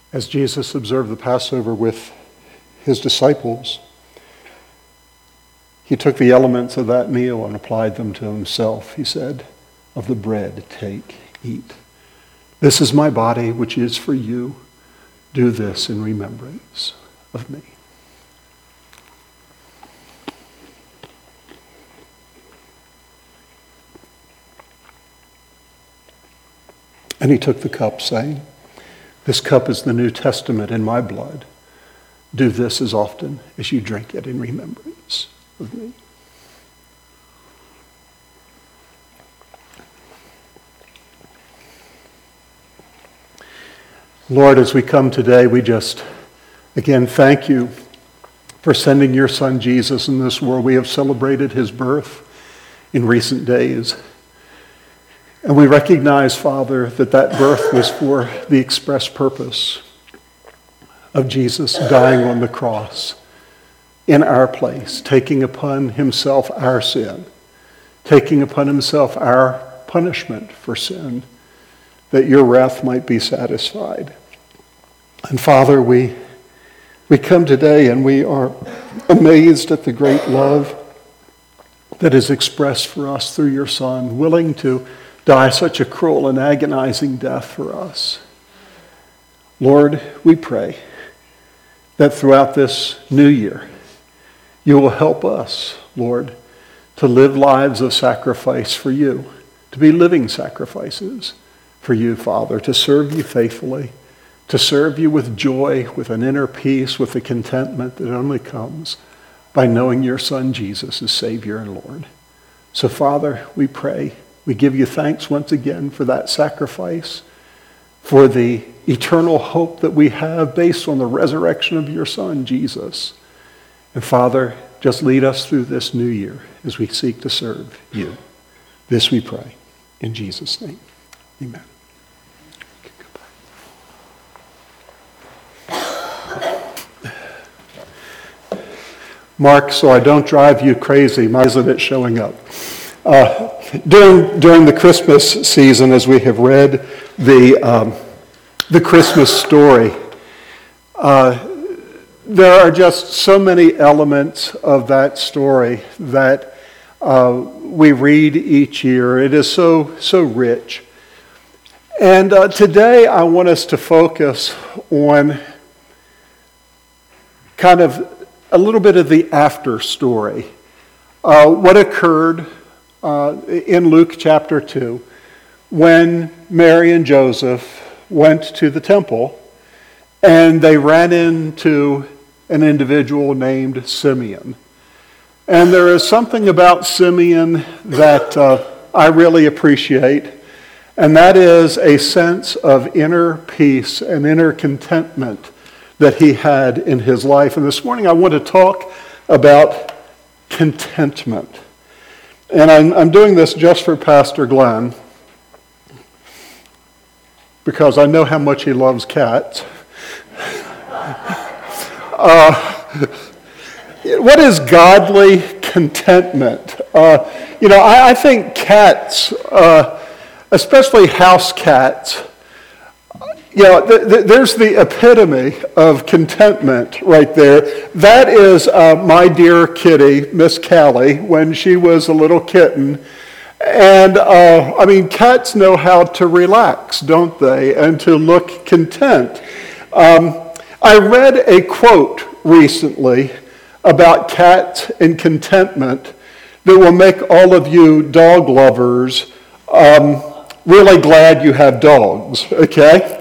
As Jesus observed the Passover with his disciples, he took the elements of that meal and applied them to himself. He said, "Of the bread, take, eat. This is my body, which is for you. Do this in remembrance of me." And he took the cup, saying, "This cup is the New Testament in my blood. Do this as often as you drink it in remembrance of me." Lord, as we come today, we just, again, thank you for sending your Son Jesus in this world. We have celebrated his birth in recent days. And we recognize, Father, that that birth was for the express purpose of Jesus dying on the cross in our place, taking upon himself our sin, taking upon himself our punishment for sin, that your wrath might be satisfied. And Father, we come today and we are amazed at the great love that is expressed for us through your Son, willing to die such a cruel and agonizing death for us. Lord, we pray that throughout this new year, you will help us, Lord, to live lives of sacrifice for you, to be living sacrifices for you, Father, to serve you faithfully, to serve you with joy, with an inner peace, with the contentment that only comes by knowing your Son Jesus as Savior and Lord. So, Father, we pray. We give you thanks once again for that sacrifice, for the eternal hope that we have based on the resurrection of your Son, Jesus. And Father, just lead us through this new year as we seek to serve you. This we pray in Jesus' name. Amen. Mark, so I don't drive you crazy, why isn't it showing up? During the Christmas season, as we have read the Christmas story, there are just so many elements of that story that we read each year. It is so rich. And today I want us to focus on kind of a little bit of the after story. What occurred in Luke chapter 2 when Mary and Joseph went to the temple and they ran into an individual named Simeon. And there is something about Simeon that I really appreciate, and that is a sense of inner peace and inner contentment that he had in his life. And this morning I want to talk about contentment. And I'm doing this just for Pastor Glenn because I know how much he loves cats. What is godly contentment? I think cats, especially house cats, there's the epitome of contentment right there. That is my dear kitty, Miss Callie, when she was a little kitten. And, cats know how to relax, don't they? And to look content. I read a quote recently about cats and contentment that will make all of you dog lovers really glad you have dogs, okay?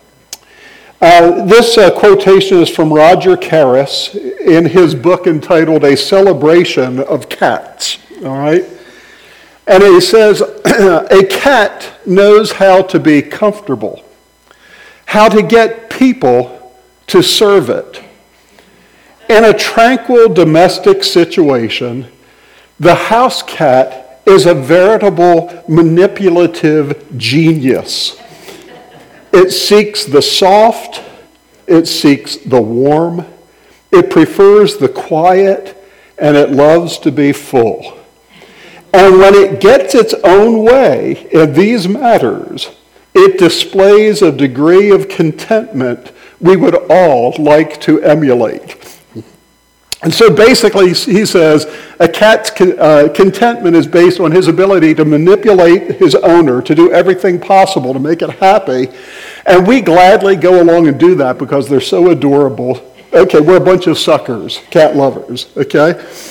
This quotation is from Roger Caras in his book entitled A Celebration of Cats, all right? And he says, a cat knows how to be comfortable, how to get people to serve it. In a tranquil domestic situation, the house cat is a veritable manipulative genius. It seeks the soft, it seeks the warm, it prefers the quiet, and it loves to be full. And when it gets its own way in these matters, It displays a degree of contentment we would all like to emulate. And so basically, he says, a cat's contentment is based on his ability to manipulate his owner, to do everything possible to make it happy. And we gladly go along and do that because they're so adorable. Okay, we're a bunch of suckers, cat lovers, okay?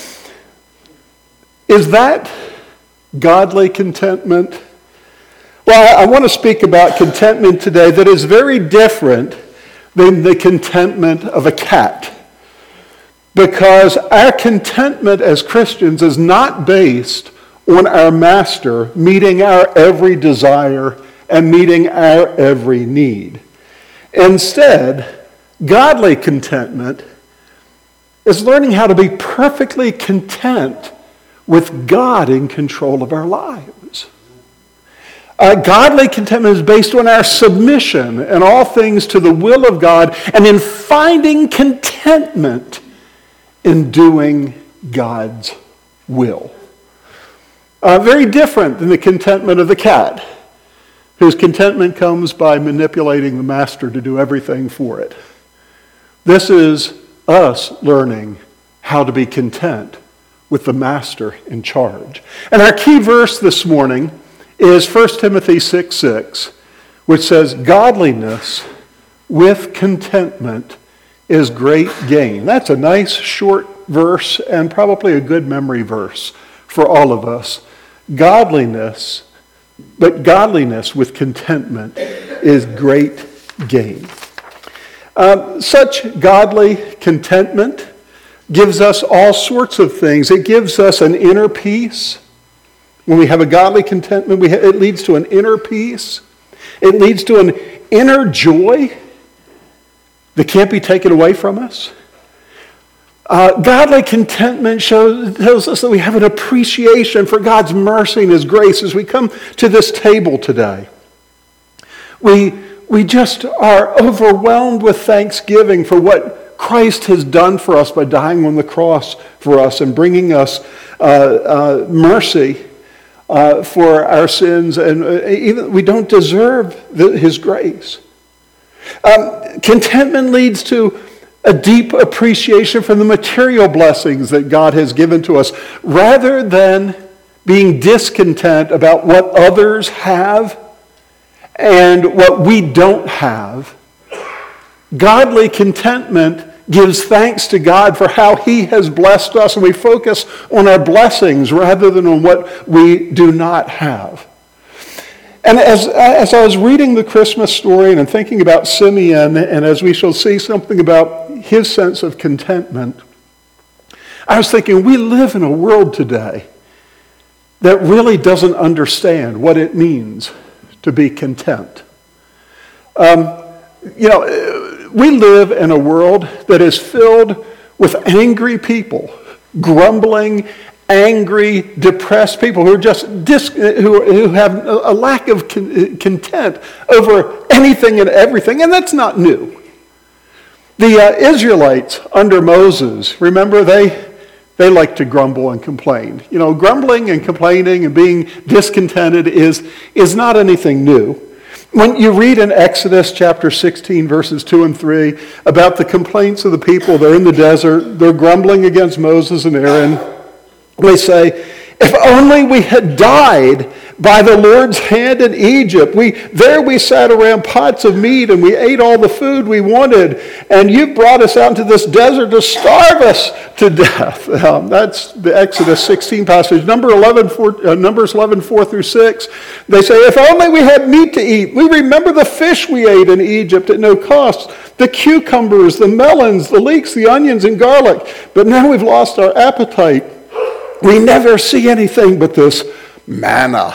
Is that godly contentment? Well, I want to speak about contentment today that is very different than the contentment of a cat. Because our contentment as Christians is not based on our master meeting our every desire and meeting our every need. Instead, godly contentment is learning how to be perfectly content with God in control of our lives. Godly contentment is based on our submission in all things to the will of God and in finding contentment in doing God's will. Very different than the contentment of the cat, whose contentment comes by manipulating the master to do everything for it. This is us learning how to be content with the master in charge. And our key verse this morning is 1 Timothy 6:6, which says, "Godliness with contentment is great gain." That's a nice short verse and probably a good memory verse for all of us. Godliness with contentment is great gain. Such godly contentment gives us all sorts of things. It gives us an inner peace. When we have a godly contentment, it leads to an inner peace. It leads to an inner joy that can't be taken away from us. Godly contentment tells us that we have an appreciation for God's mercy and His grace as we come to this table today. We just are overwhelmed with thanksgiving for what Christ has done for us by dying on the cross for us and bringing us mercy for our sins, and even we don't deserve His grace. Contentment leads to a deep appreciation for the material blessings that God has given to us, rather than being discontent about what others have and what we don't have. Godly contentment gives thanks to God for how He has blessed us, and we focus on our blessings rather than on what we do not have. And as I was reading the Christmas story and thinking about Simeon, and as we shall see something about his sense of contentment, I was thinking, we live in a world today that really doesn't understand what it means to be content. We live in a world that is filled with angry people, grumbling, angry, depressed people who are just who have a lack of content over anything and everything, and that's not new. The Israelites under Moses, remember, they like to grumble and complain. You know, grumbling and complaining and being discontented is not anything new. When you read in Exodus chapter 16, verses 2 and 3, about the complaints of the people, they're in the desert, they're grumbling against Moses and Aaron. They say, if only we had died by the Lord's hand in Egypt. There we sat around pots of meat and we ate all the food we wanted. And you brought us out into this desert to starve us to death. That's the Exodus 16 passage. Numbers 11, 4 through 6. They say, if only we had meat to eat. We remember the fish we ate in Egypt at no cost. The cucumbers, the melons, the leeks, the onions, and garlic. But now we've lost our appetite. We never see anything but this manna.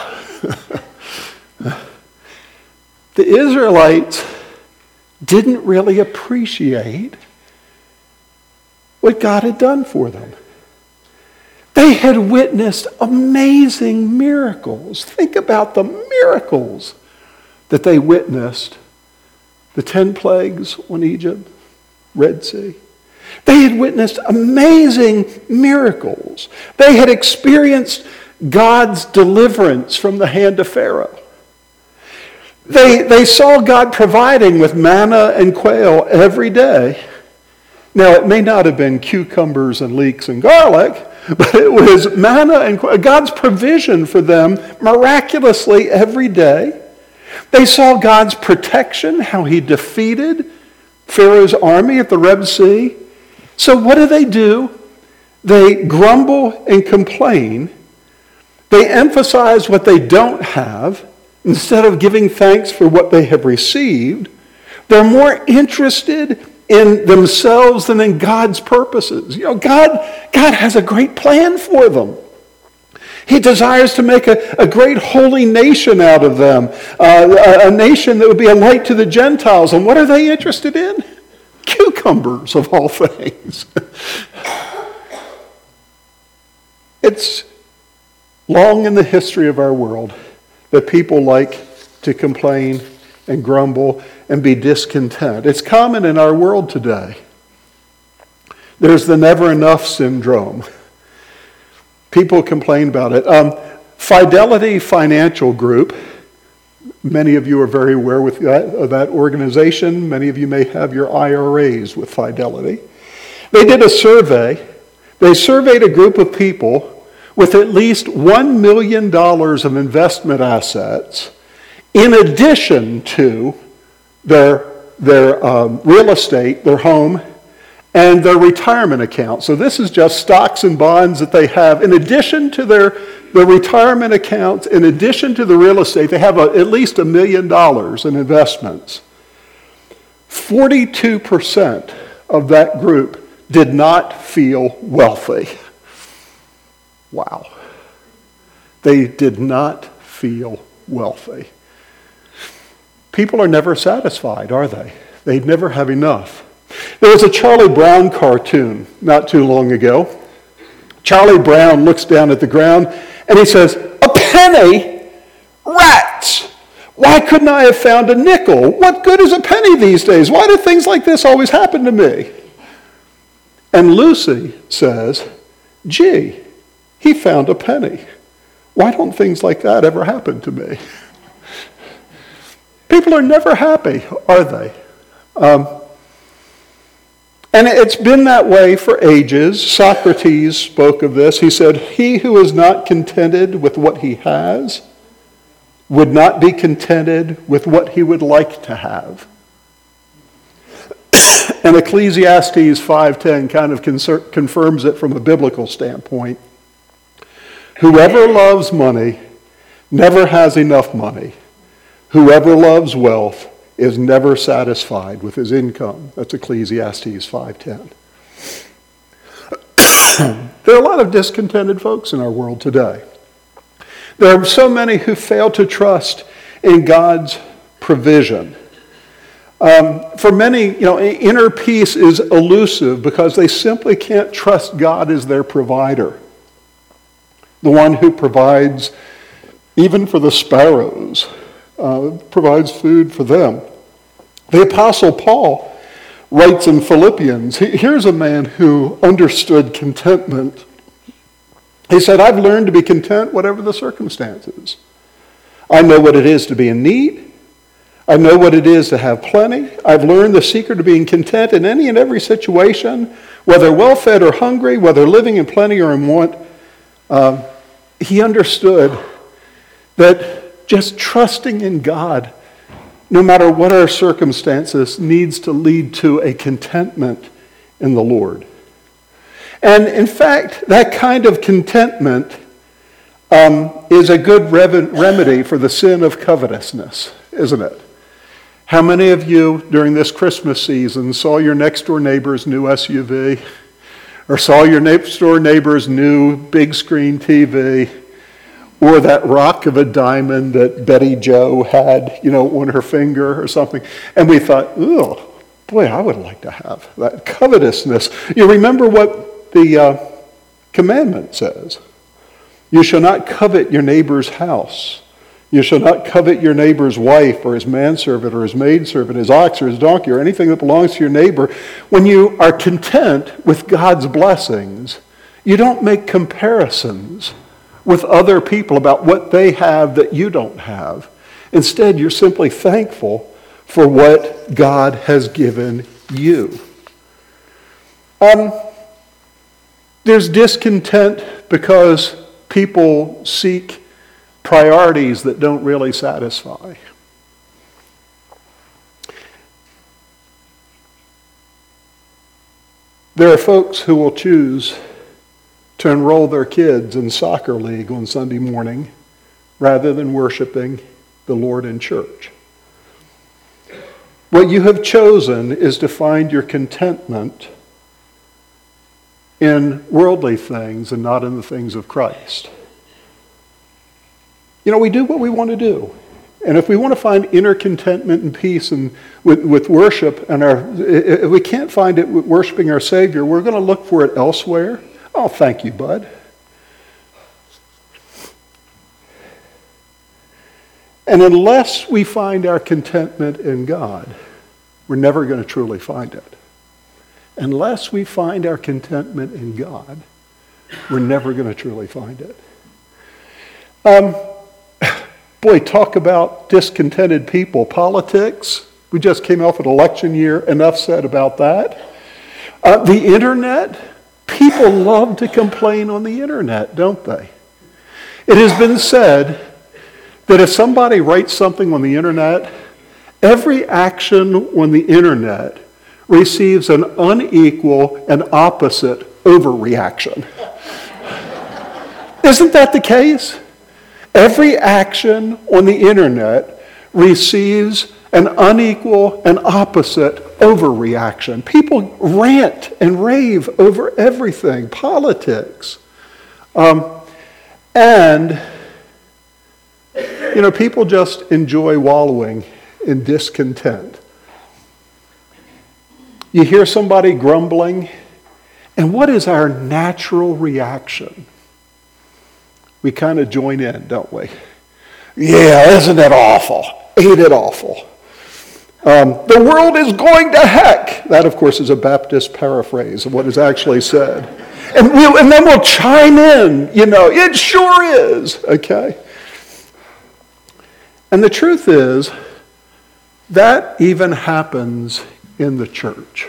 The Israelites didn't really appreciate what God had done for them. They had witnessed amazing miracles. Think about the miracles that they witnessed. The 10 plagues on Egypt, Red Sea. They had witnessed amazing miracles. They had experienced God's deliverance from the hand of Pharaoh. They saw God providing with manna and quail every day. Now, it may not have been cucumbers and leeks and garlic, but it was manna and quail, God's provision for them miraculously every day. They saw God's protection, how he defeated Pharaoh's army at the Red Sea. So what do? They grumble and complain. They emphasize what they don't have instead of giving thanks for what they have received. They're more interested in themselves than in God's purposes. God has a great plan for them. He desires to make a great holy nation out of them, a nation that would be a light to the Gentiles. And what are they interested in? Cucumbers, of all things. It's long in the history of our world that people like to complain and grumble and be discontent. It's common in our world today. There's the never enough syndrome. People complain about it. Fidelity Financial Group, many of you are very aware of that organization. Many of you may have your IRAs with Fidelity. They did a survey. They surveyed a group of people with at least $1 million of investment assets in addition to their real estate, their home, and their retirement account. So this is just stocks and bonds that they have. In addition to their retirement accounts, in addition to the real estate, they have at least $1 million in investments. 42% of that group did not feel wealthy. Wow. They did not feel wealthy. People are never satisfied, are they? They never have enough. There was a Charlie Brown cartoon not too long ago. Charlie Brown looks down at the ground and he says, "A penny? Rats! Why couldn't I have found a nickel? What good is a penny these days? Why do things like this always happen to me?" And Lucy says, "Gee, he found a penny. Why don't things like that ever happen to me?" People are never happy, are they? And it's been that way for ages. Socrates spoke of this. He said, "He who is not contented with what he has would not be contented with what he would like to have." And Ecclesiastes 5:10 kind of confirms it from a biblical standpoint. Whoever loves money never has enough money. Whoever loves wealth is never satisfied with his income. That's Ecclesiastes 5:10. There are a lot of discontented folks in our world today. There are so many who fail to trust in God's provision. For many, inner peace is elusive because they simply can't trust God as their provider. The one who provides even for the sparrows, provides food for them. The Apostle Paul writes in Philippians, here's a man who understood contentment. He said, "I've learned to be content whatever the circumstances. I know what it is to be in need. I know what it is to have plenty. I've learned the secret of being content in any and every situation, whether well-fed or hungry, whether living in plenty or in want." He understood that just trusting in God, no matter what our circumstances, needs to lead to a contentment in the Lord. And in fact, that kind of contentment is a good remedy for the sin of covetousness, isn't it? How many of you during this Christmas season saw your next door neighbor's new SUV? Or saw your next door neighbor's new big screen TV? Or that rock of a diamond that Betty Jo had, on her finger or something. And we thought, oh, boy, I would like to have that covetousness. You remember what the commandment says. You shall not covet your neighbor's house. You shall not covet your neighbor's wife or his manservant or his maidservant, his ox or his donkey or anything that belongs to your neighbor. When you are content with God's blessings, you don't make comparisons with other people about what they have that you don't have. Instead, you're simply thankful for what God has given you. There's discontent because people seek priorities that don't really satisfy. There are folks who will choose to enroll their kids in soccer league on Sunday morning rather than worshiping the Lord in church. What you have chosen is to find your contentment in worldly things and not in the things of Christ. You know, we do what we want to do. And if we want to find inner contentment and peace and with worship, and if we can't find it with worshiping our Savior, we're going to look for it elsewhere. Oh, thank you, bud. And unless we find our contentment in God, we're never going to truly find it. Unless we find our contentment in God, we're never going to truly find it. Boy, talk about discontented people. Politics, we just came off an election year. Enough said about that. The internet, people love to complain on the internet, don't they? It has been said that if somebody writes something on the internet, every action on the internet receives an unequal and opposite overreaction. Isn't that the case? Every action on the internet receives an unequal and opposite overreaction. People rant and rave over everything, politics. And, you know, people just enjoy wallowing in discontent. You hear somebody grumbling, and what is our natural reaction? We kind of join in, don't we? Yeah, isn't it awful? Ain't it awful? The world is going to heck. That, of course, is a Baptist paraphrase of what is actually said. And then we'll chime in, you know, it sure is, okay? And the truth is, that even happens in the church.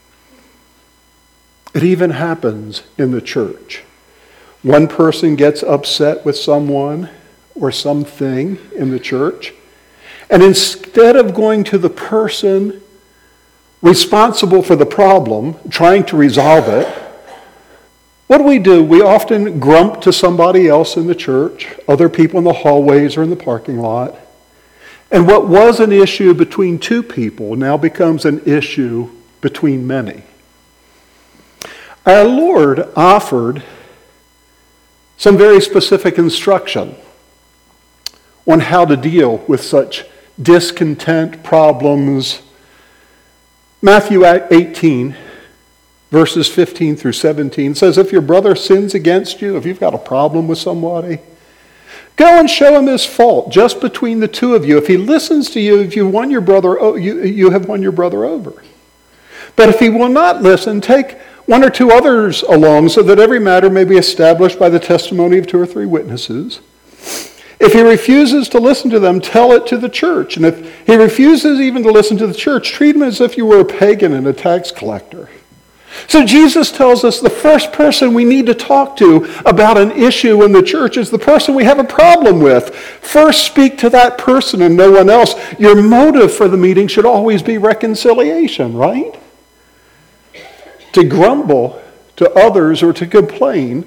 It even happens in the church. One person gets upset with someone or something in the church, and instead of going to the person responsible for the problem, trying to resolve it, what do? We often grump to somebody else in the church, other people in the hallways or in the parking lot. And what was an issue between two people now becomes an issue between many. Our Lord offered some very specific instruction on how to deal with such discontent problems. Matthew 18, verses 15 through 17 says, if your brother sins against you, if you've got a problem with somebody, go and show him his fault just between the two of you. If he listens to you, if you won your brother, you have won your brother over. But if he will not listen, take one or two others along so that every matter may be established by the testimony of two or three witnesses. If he refuses to listen to them, tell it to the church. And if he refuses even to listen to the church, treat him as if you were a pagan and a tax collector. So Jesus tells us the first person we need to talk to about an issue in the church is the person we have a problem with. First, speak to that person and no one else. Your motive for the meeting should always be reconciliation, right? To grumble to others or to complain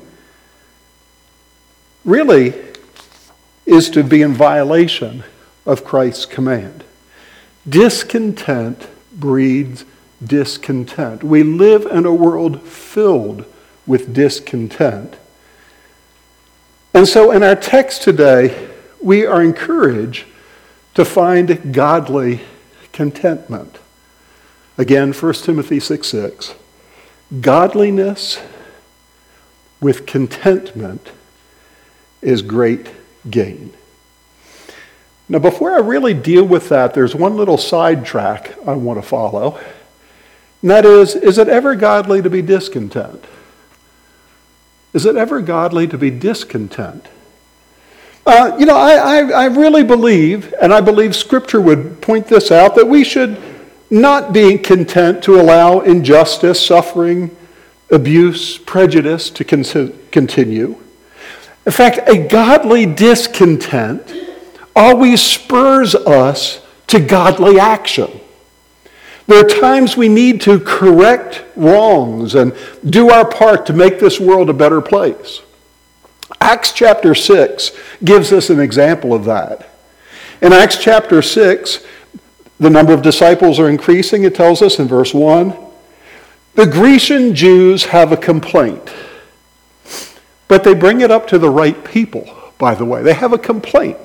really is to be in violation of Christ's command. Discontent breeds discontent. We live in a world filled with discontent. And so in our text today, we are encouraged to find godly contentment. Again, 1 Timothy 6:6. Godliness with contentment is great gain. Now, before I really deal with that, there's one little sidetrack I want to follow. And that is it ever godly to be discontent? Is it ever godly to be discontent? I really believe, and I believe Scripture would point this out, that we should not be content to allow injustice, suffering, abuse, prejudice to continue. In fact, a godly discontent always spurs us to godly action. There are times we need to correct wrongs and do our part to make this world a better place. Acts chapter 6 gives us an example of that. In Acts chapter 6, the number of disciples are increasing. It tells us in verse 1, the Grecian Jews have a complaint. But they bring it up to the right people, by the way. They have a complaint.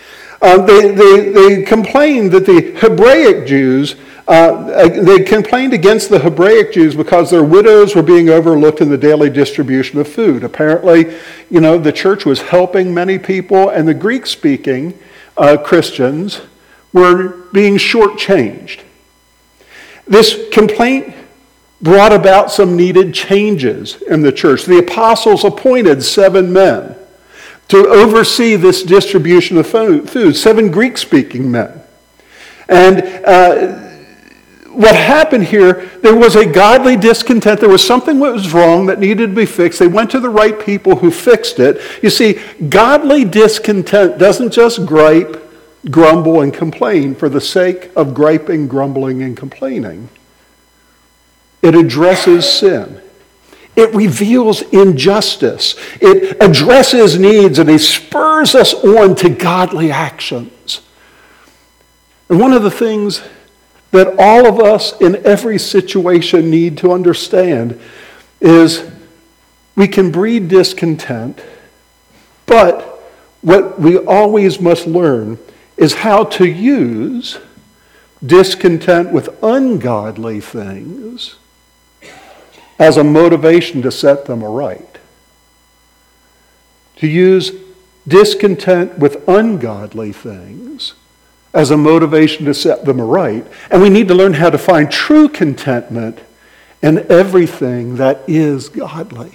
They complain that the Hebraic Jews, they complained against the Hebraic Jews because their widows were being overlooked in the daily distribution of food. Apparently, the church was helping many people, and the Greek-speaking Christians were being shortchanged. This complaint brought about some needed changes in the church. The apostles appointed 7 men to oversee this distribution of food, 7 Greek-speaking men. And what happened here, there was a godly discontent. There was something that was wrong that needed to be fixed. They went to the right people who fixed it. You see, godly discontent doesn't just gripe, grumble, and complain for the sake of griping, grumbling, and complaining. It addresses sin. It reveals injustice. It addresses needs, and it spurs us on to godly actions. And one of the things that all of us in every situation need to understand is we can breed discontent, but what we always must learn is how to use discontent with ungodly things as a motivation to set them aright. To use discontent with ungodly things as a motivation to set them aright. And we need to learn how to find true contentment in everything that is godly.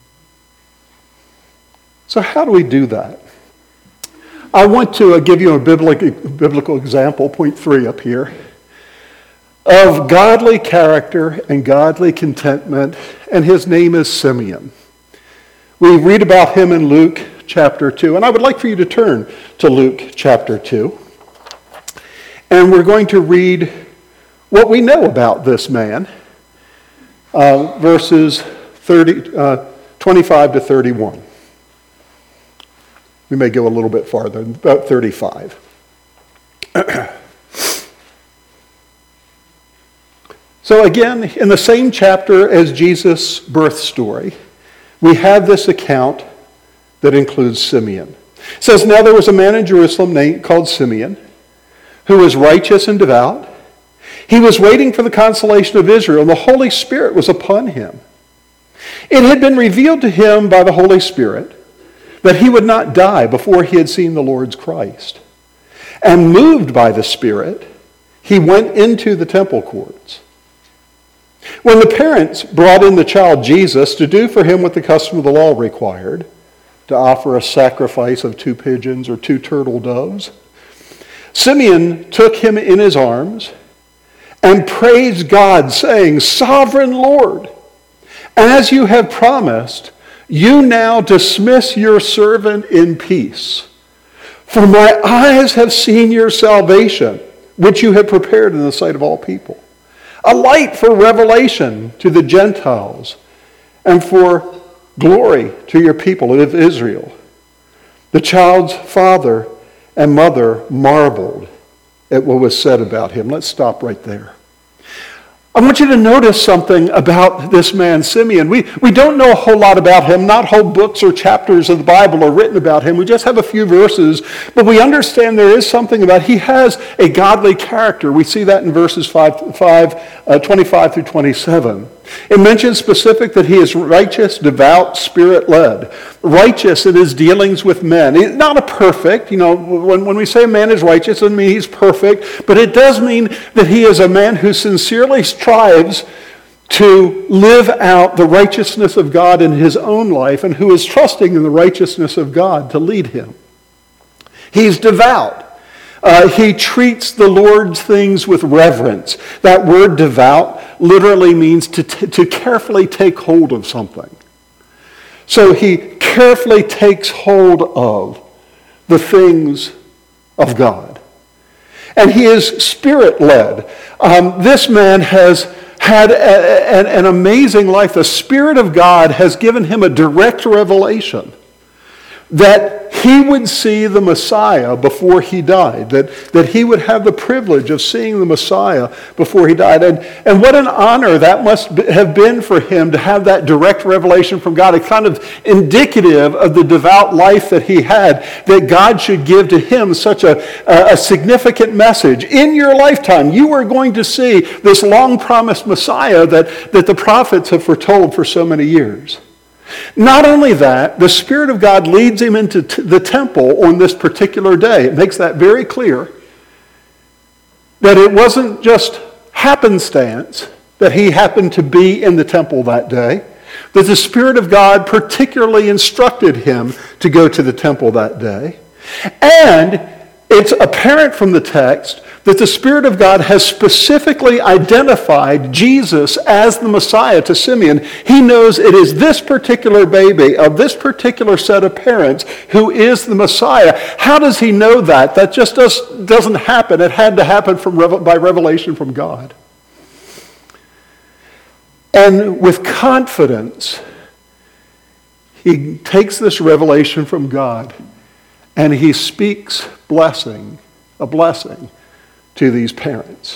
So how do we do that? I want to give you a biblical example, point 3 up here, of godly character and godly contentment, and his name is Simeon. We read about him in Luke chapter 2, and I would like for you to turn to Luke chapter 2, and we're going to read what we know about this man, verses 25 to 31. We may go a little bit farther, about 35. So again, in the same chapter as Jesus' birth story, we have this account that includes Simeon. It says, now there was a man in Jerusalem called Simeon, who was righteous and devout. He was waiting for the consolation of Israel, and the Holy Spirit was upon him. It had been revealed to him by the Holy Spirit that he would not die before he had seen the Lord's Christ. And moved by the Spirit, he went into the temple courts. When the parents brought in the child Jesus to do for him what the custom of the law required, to offer a sacrifice of 2 pigeons or 2 turtle doves, Simeon took him in his arms and praised God, saying, Sovereign Lord, as you have promised, you now dismiss your servant in peace. For my eyes have seen your salvation, which you have prepared in the sight of all people, a light for revelation to the Gentiles and for glory to your people of Israel. The child's father and mother marveled at what was said about him. Let's stop right there. I want you to notice something about this man, Simeon. We don't know a whole lot about him. Not whole books or chapters of the Bible are written about him. We just have a few verses. But we understand there is something about he has a godly character. We see that in verses 25 through 27. It mentions specific that he is righteous, devout, Spirit-led. Righteous in his dealings with men. He's not a perfect. When we say a man is righteous, it doesn't mean he's perfect. But it does mean that he is a man who sincerely strives to live out the righteousness of God in his own life and who is trusting in the righteousness of God to lead him. He's devout. He treats the Lord's things with reverence. That word devout literally means to carefully take hold of something. So he carefully takes hold of the things of God. And he is Spirit-led. This man has had an amazing life. The Spirit of God has given him a direct revelation that he would see the Messiah before he died, that he would have the privilege of seeing the Messiah before he died. And what an honor that must have been for him to have that direct revelation from God. It's kind of indicative of the devout life that he had, that God should give to him such a significant message. In your lifetime, you are going to see this long-promised Messiah that the prophets have foretold for so many years. Not only that, the Spirit of God leads him into the temple on this particular day. It makes that very clear that it wasn't just happenstance that he happened to be in the temple that day, that the Spirit of God particularly instructed him to go to the temple that day. And it's apparent from the text that the Spirit of God has specifically identified Jesus as the Messiah to Simeon. He knows it is this particular baby of this particular set of parents who is the Messiah. How does he know that? That just doesn't happen. It had to happen by revelation from God. And with confidence, he takes this revelation from God and he speaks a blessing to these parents.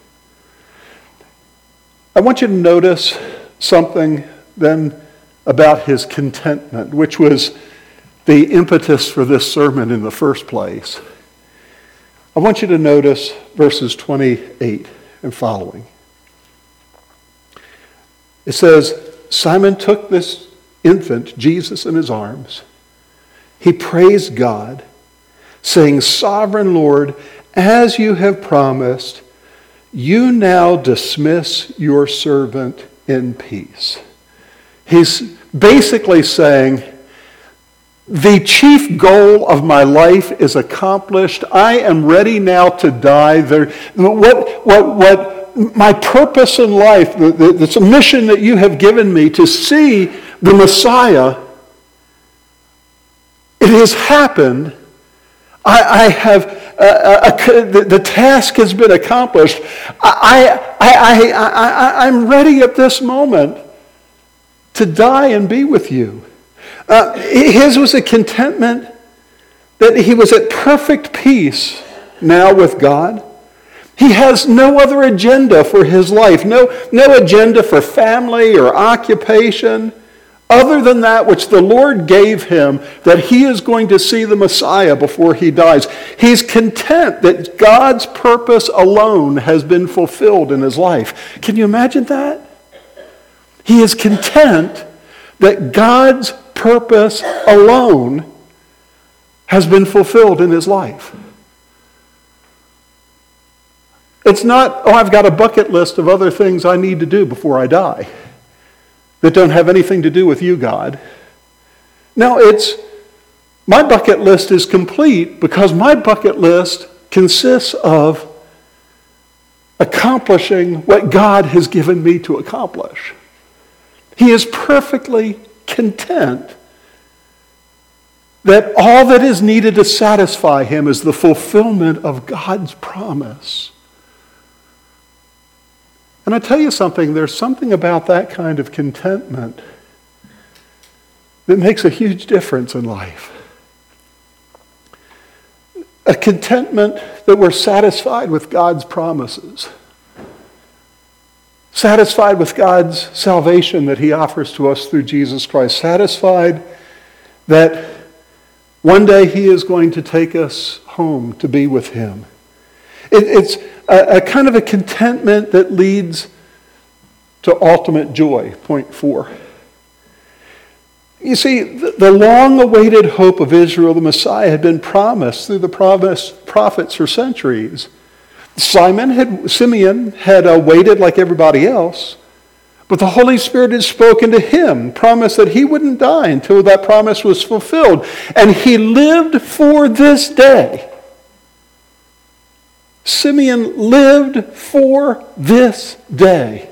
I want you to notice something then about his contentment, which was the impetus for this sermon in the first place. I want you to notice verses 28 and following. It says, Simon took this infant, Jesus, in his arms. He praised God, saying, Sovereign Lord, as you have promised, you now dismiss your servant in peace. He's basically saying, the chief goal of my life is accomplished. I am ready now to die. What my purpose in life, the mission that you have given me to see the Messiah, it has happened. I have the task has been accomplished. I'm ready at this moment to die and be with you. His was a contentment that he was at perfect peace now with God. He has no other agenda for his life, no agenda for family or occupation, other than that which the Lord gave him, that he is going to see the Messiah before he dies. He's content that God's purpose alone has been fulfilled in his life. Can you imagine that? He is content that God's purpose alone has been fulfilled in his life. It's not, I've got a bucket list of other things I need to do before I die that don't have anything to do with you, God. No, it's, my bucket list is complete because my bucket list consists of accomplishing what God has given me to accomplish. He is perfectly content that all that is needed to satisfy him is the fulfillment of God's promise. And I tell you something, there's something about that kind of contentment that makes a huge difference in life. A contentment that we're satisfied with God's promises. Satisfied with God's salvation that he offers to us through Jesus Christ. Satisfied that one day he is going to take us home to be with him. It's a kind of a contentment that leads to ultimate joy. Point 4. You see, the long-awaited hope of Israel, the Messiah, had been promised through the prophets for centuries. Simeon had waited like everybody else, But the Holy Spirit had spoken to him, promised that he wouldn't die until that promise was fulfilled. And he lived for this day. Simeon lived for this day.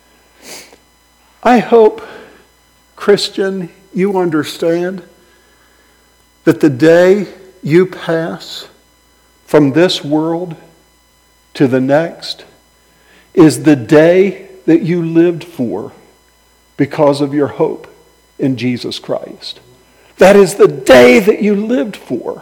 I hope, Christian, you understand that the day you pass from this world to the next is the day that you lived for because of your hope in Jesus Christ. That is the day that you lived for.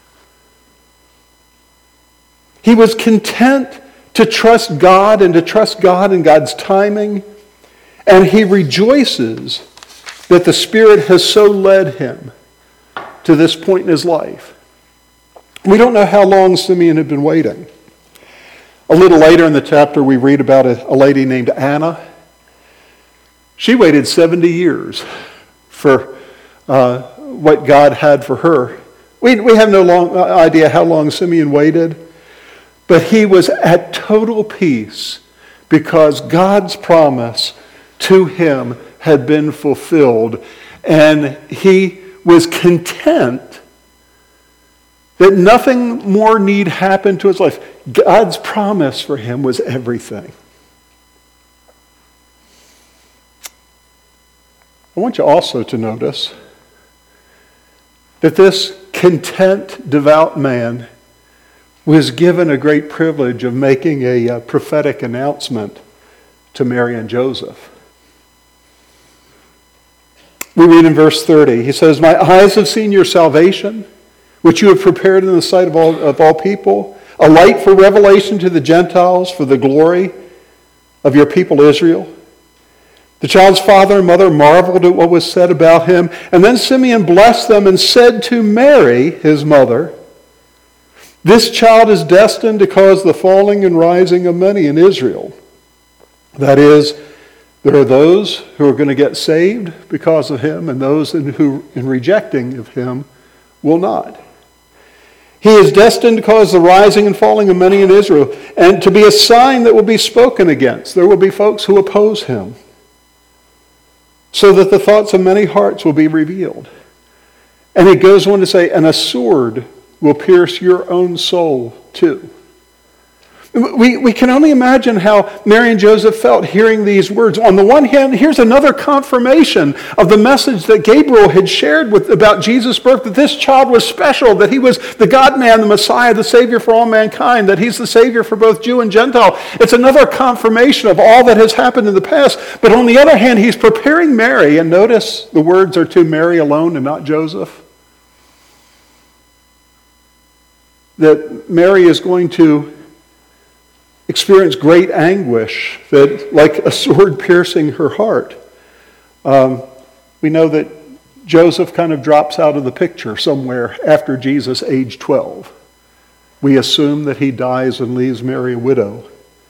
He was content to trust God and to trust God in God's timing, and he rejoices that the Spirit has so led him to this point in his life. We don't know how long Simeon had been waiting. A little later in the chapter, we read about a lady named Anna. She waited 70 years for what God had for her. We have no idea how long Simeon waited, but he was at total peace because God's promise to him had been fulfilled, and he was content that nothing more need happen to his life. God's promise for him was everything. I want you also to notice that this content, devout man was given a great privilege of making a prophetic announcement to Mary and Joseph. We read in verse 30, he says, "My eyes have seen your salvation, which you have prepared in the sight of all people, a light for revelation to the Gentiles, for the glory of your people Israel." The child's father and mother marveled at what was said about him. And then Simeon blessed them and said to Mary, his mother, "This child is destined to cause the falling and rising of many in Israel." That is, there are those who are going to get saved because of him, and those who, in rejecting of him, will not. He is destined to cause the rising and falling of many in Israel, and to be a sign that will be spoken against. There will be folks who oppose him, so that the thoughts of many hearts will be revealed. And he goes on to say, "And a sword will pierce your own soul too." We can only imagine how Mary and Joseph felt hearing these words. On the one hand, here's another confirmation of the message that Gabriel had shared about Jesus' birth, that this child was special, that he was the God-man, the Messiah, the Savior for all mankind, that he's the Savior for both Jew and Gentile. It's another confirmation of all that has happened in the past. But on the other hand, he's preparing Mary, and notice the words are to Mary alone and not Joseph. That Mary is going to experience great anguish, that like a sword piercing her heart. We know that Joseph kind of drops out of the picture somewhere after Jesus age 12. We assume that he dies and leaves Mary a widow.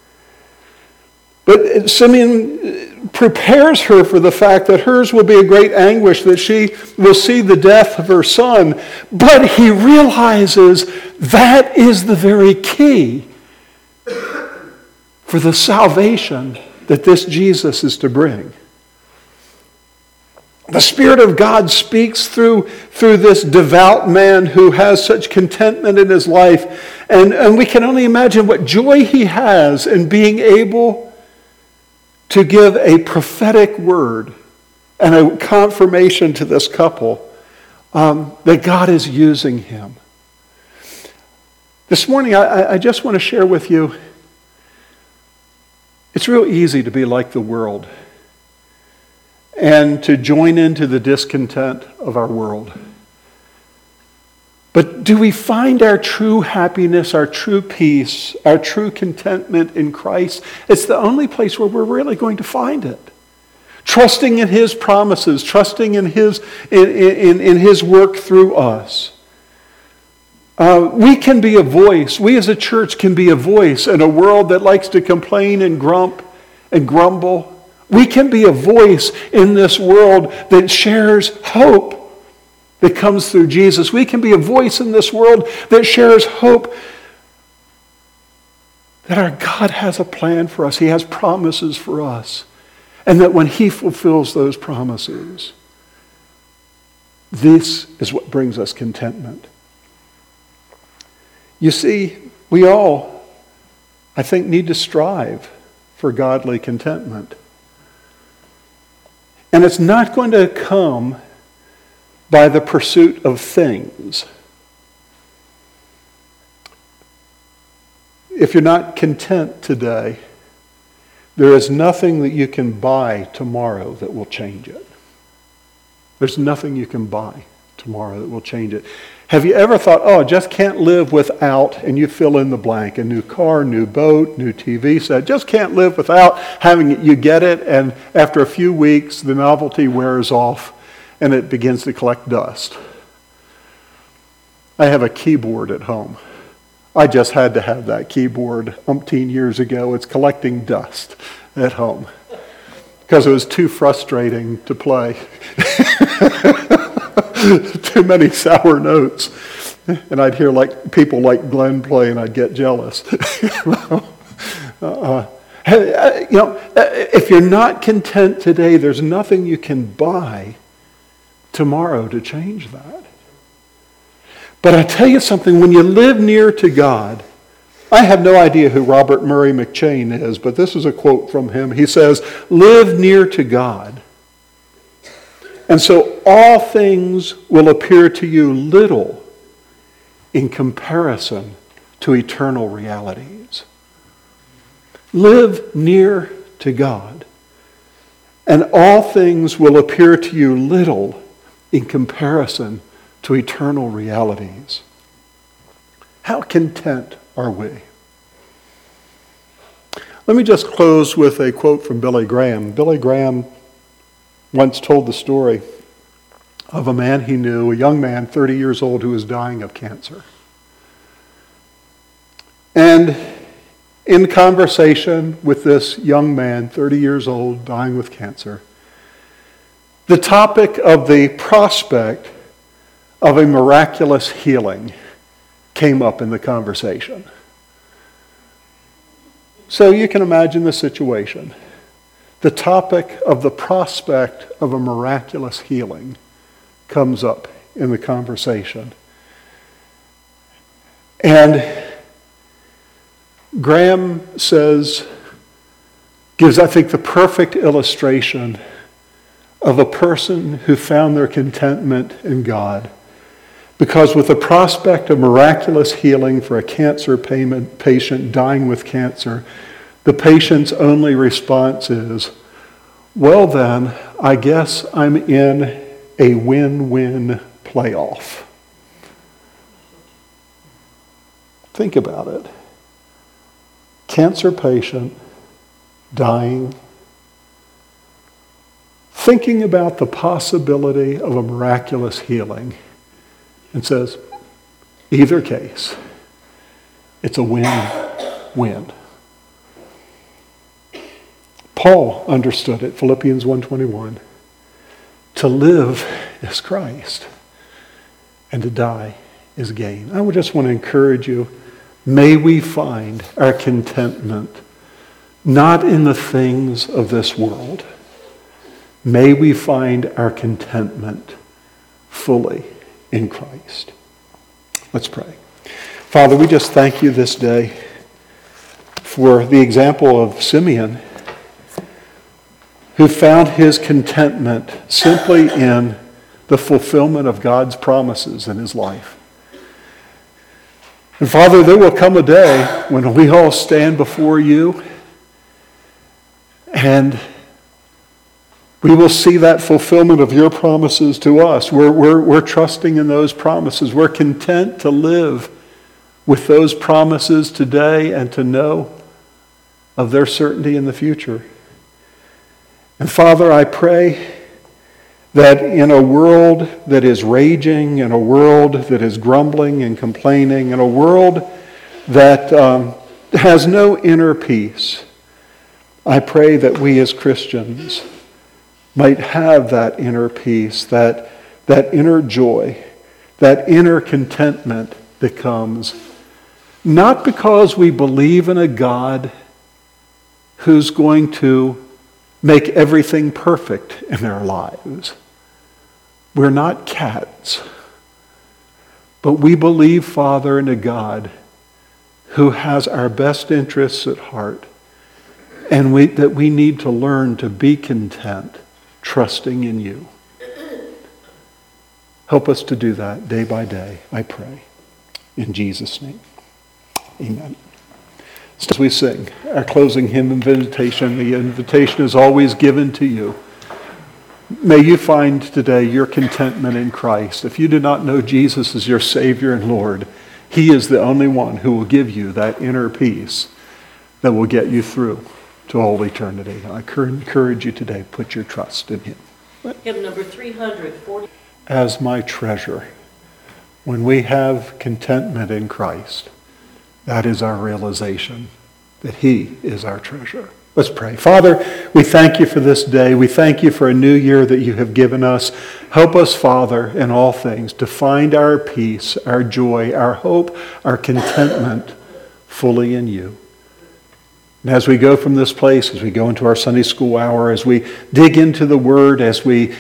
But Simeon prepares her for the fact that hers will be a great anguish, that she will see the death of her son. But he realizes that is the very key for the salvation that this Jesus is to bring. The Spirit of God speaks through this devout man who has such contentment in his life. And we can only imagine what joy he has in being able to give a prophetic word and a confirmation to this couple that God is using him. This morning, I just want to share with you, it's real easy to be like the world and to join into the discontent of our world. But do we find our true happiness, our true peace, our true contentment in Christ? It's the only place where we're really going to find it. Trusting in his promises, trusting in his work through us. We can be a voice. We as a church can be a voice in a world that likes to complain and grump and grumble. We can be a voice in this world that shares hope that comes through Jesus. We can be a voice in this world that shares hope that our God has a plan for us. He has promises for us. And that when he fulfills those promises, this is what brings us contentment. You see, we all, I think, need to strive for godly contentment. And it's not going to come by the pursuit of things. If you're not content today, there is nothing that you can buy tomorrow that will change it. There's nothing you can buy tomorrow that will change it. Have you ever thought, I just can't live without, and you fill in the blank, a new car, new boat, new TV set, just can't live without having it. You get it, and after a few weeks, the novelty wears off, and it begins to collect dust. I have a keyboard at home. I just had to have that keyboard umpteen years ago. It's collecting dust at home because it was too frustrating to play. Too many sour notes. And I'd hear people like Glenn play and I'd get jealous. If you're not content today, there's nothing you can buy tomorrow to change that. But I tell you something, when you live near to God, I have no idea who Robert Murray McCheyne is, but this is a quote from him. He says, "Live near to God, and so all things will appear to you little in comparison to eternal realities." Live near to God, and all things will appear to you little in comparison to eternal realities. How content are we? Let me just close with a quote from Billy Graham. Billy Graham once told the story of a man he knew, a young man, 30 years old, who was dying of cancer. And in conversation with this young man, 30 years old, dying with cancer, the topic of the prospect of a miraculous healing came up in the conversation. So you can imagine the situation. The topic of the prospect of a miraculous healing comes up in the conversation. And Graham gives, I think, the perfect illustration of a person who found their contentment in God. Because with the prospect of miraculous healing for a cancer patient dying with cancer, the patient's only response is, "Well then, I guess I'm in a win-win playoff." Think about it. Cancer patient, dying, thinking about the possibility of a miraculous healing, and says, either case, it's a win-win. Paul understood it, Philippians 1:21. To live is Christ, and to die is gain. I would just want to encourage you, may we find our contentment not in the things of this world. May we find our contentment fully in Christ. Let's pray. Father, we just thank you this day for the example of Simeon, who found his contentment simply in the fulfillment of God's promises in his life. And Father, there will come a day when we all stand before you and we will see that fulfillment of your promises to us. We're trusting in those promises. We're content to live with those promises today and to know of their certainty in the future. And Father, I pray that in a world that is raging, in a world that is grumbling and complaining, in a world that has no inner peace, I pray that we as Christians might have that inner peace, that inner joy, that inner contentment that comes, not because we believe in a God who's going to make everything perfect in our lives. We're not cats, but we believe, Father, in a God who has our best interests at heart, and that we need to learn to be content, trusting in you. Help us to do that day by day, I pray. In Jesus' name, amen. As we sing our closing hymn of invitation, the invitation is always given to you. May you find today your contentment in Christ. If you do not know Jesus as your Savior and Lord, he is the only one who will give you that inner peace that will get you through to all eternity. I encourage you today, put your trust in him. Hymn number 340. As my treasure, when we have contentment in Christ, that is our realization that he is our treasure. Let's pray. Father, we thank you for this day. We thank you for a new year that you have given us. Help us, Father, in all things to find our peace, our joy, our hope, our contentment fully in you. And as we go from this place, as we go into our Sunday school hour, as we dig into the Word, as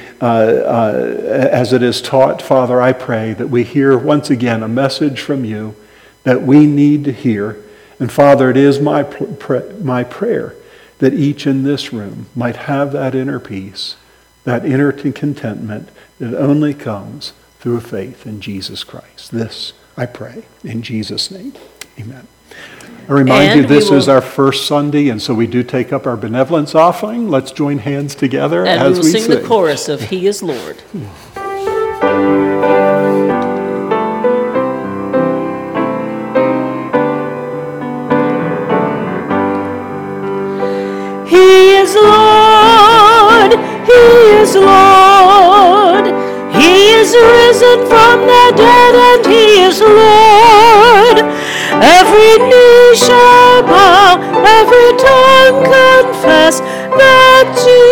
it is taught, Father, I pray that we hear once again a message from you that we need to hear. And Father, it is my prayer that each in this room might have that inner peace, that inner contentment that only comes through faith in Jesus Christ. This I pray in Jesus' name. Amen. I remind you, this is our first Sunday, and so we do take up our benevolence offering. Let's join hands together and as we sing the chorus of He is Lord. He is Lord, He is Lord, He is risen from the dead, and He is Lord. Every knee shall bow, every tongue confess that Jesus